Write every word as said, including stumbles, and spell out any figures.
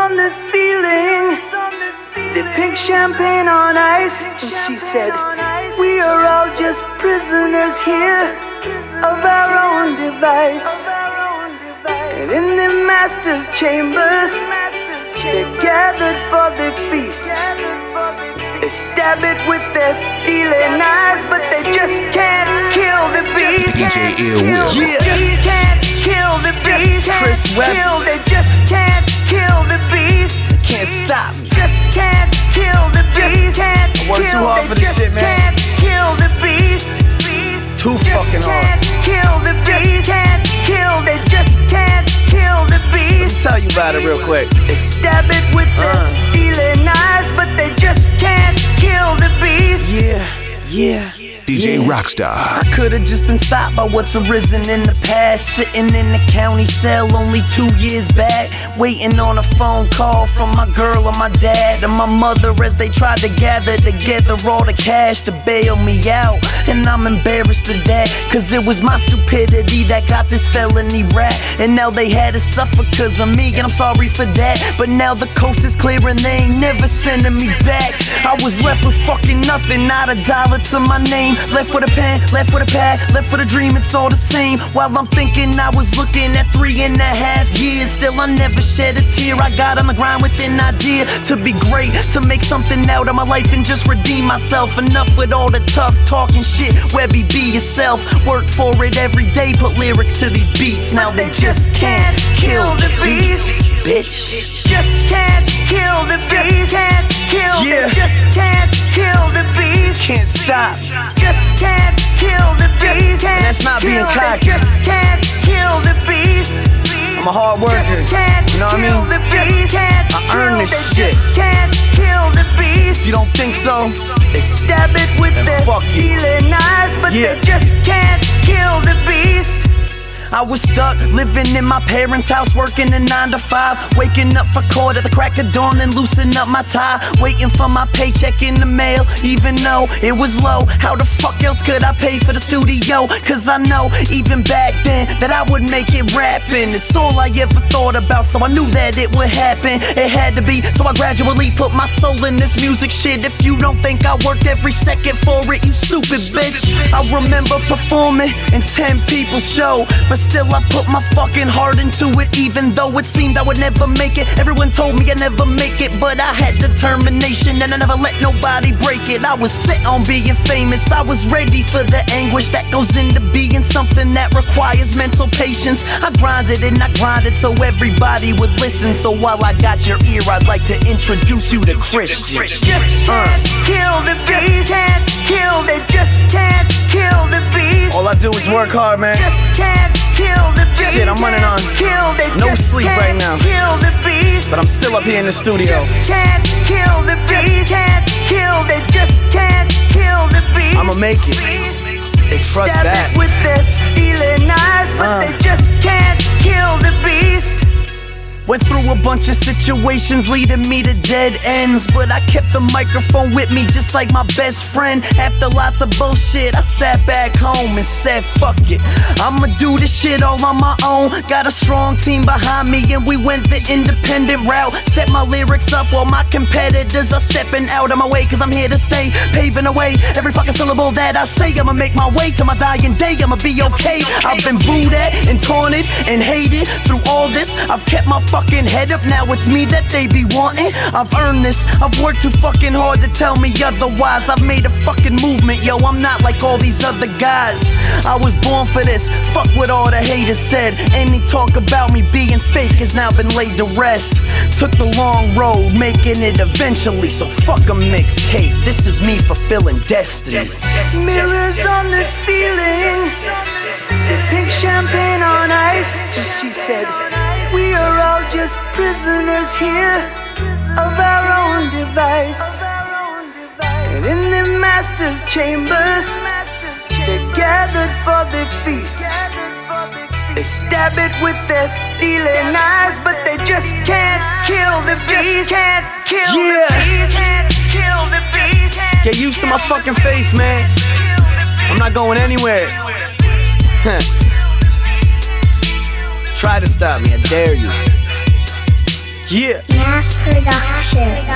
on the ceiling, the pink champagne on ice. And she said, we are all just prisoners here of our own device. And in the master's chambers, they gathered for the feast. They stab it with their stealing eyes, but they just can't kill the beast. D J Ill Will. They can't kill the beast. Chris Webb. Kill, they just can't kill the beast. Can't stop me. Just can't kill the beast. Can't I work too hard for they this shit, man. Can't kill the beast. Too just fucking hard. Can't kill the beast. Can't kill. They just can't kill the beast. Let me tell you about it real quick. They stab it with Uh. their stealing eyes, but they just can't kill the beast. Yeah, yeah. D J yeah. Rockstar. I could've just been stopped by what's arisen in the past. Sitting in the county cell only two years back, waiting on a phone call from my girl or my dad or my mother as they tried to gather together all the cash to bail me out. And I'm embarrassed of that, cause it was my stupidity that got this felony rap. And now they had to suffer cause of me, and I'm sorry for that. But now the coast is clear and they ain't never sending me back. I was left with fucking nothing, not a dollar to my name. Left with a pen, left with a pad, left with a dream, it's all the same. While I'm thinking I was looking at three and a half years, still I never shed a tear. I got on the grind with an idea to be great, to make something out of my life and just redeem myself. Enough with all the tough talking shit, Webby, be yourself. Work for it every day, put lyrics to these beats. Now they just can't kill the beast, bitch. Just can't kill the beast. Can't kill. Yeah. They just can't kill the beast. Can't stop. Just can't kill the beast. And that's not being cocky. Just can't kill the beast. I'm a hard worker, Can't you know what I kill mean? the beast. Can't I earn this kill. shit. They just can't kill the beast. If you don't think so, They stab it with then their fuck you. stealing eyes, but Yeah. they just can't kill the beast. I was stuck living in my parents' house, working a nine to five, waking up for court at the crack of dawn and loosen up my tie, waiting for my paycheck in the mail, even though it was low. How the fuck else could I pay for the studio? Cause I know even back then that I would make it rapping. It's all I ever thought about, so I knew that it would happen. It had to be, so I gradually put my soul in this music shit. If you don't think I worked every second for it, you stupid bitch. I remember performing in ten people's show, but still I put my fucking heart into it, even though it seemed I would never make it. Everyone told me I'd never make it, but I had determination and I never let nobody break it. I was set on being famous, I was ready for the anguish that goes into being something that requires mental patience. I grinded and I grinded so everybody would listen. So while I got your ear, I'd like to introduce you to Christian. Just can't kill the beast. Can't kill. They just can't kill the beast. All I do is work hard, man. Just can't kill the beast. Shit, I'm running on Kill. They no just sleep can't right now. Kill the beast. But I'm still up here in the studio. Can't kill the beast. Can't kill. They just can't kill the beast. I'ma make it. They Trust stab that. it with their stealing eyes, but Uh. they just can't kill the beast. Went through a bunch of situations leading me to dead ends, but I kept the microphone with me just like my best friend. After lots of bullshit, I sat back home and said, fuck it, I'ma do this shit all on my own. Got a strong team behind me and we went the independent route. Step my lyrics up while my competitors are stepping out of my way, cause I'm here to stay, paving the way. Every fucking syllable that I say, I'ma make my way to my dying day, I'ma be okay. I've been booed at and taunted and hated through all this. I've kept my fucking head up, now it's me that they be wanting. I've earned this, I've worked too fucking hard to tell me otherwise. I've made a fucking movement, yo, I'm not like all these other guys. I was born for this, fuck what all the haters said. Any talk about me being fake has now been laid to rest. Took the long road, making it eventually, so fuck a mixtape. This is me fulfilling destiny. Mirrors on the ceiling, the pink champagne on ice. And she said, we are all just prisoners here of our own device. And in the master's chambers, they gathered for the feast. They stab it with their stealing eyes, but they just can't kill the beast. Can't kill Yeah. the beast. Can't kill the beast. Get used to my fucking face, man. I'm not going anywhere. Try to stop me, I dare you. Yeah. Mass production.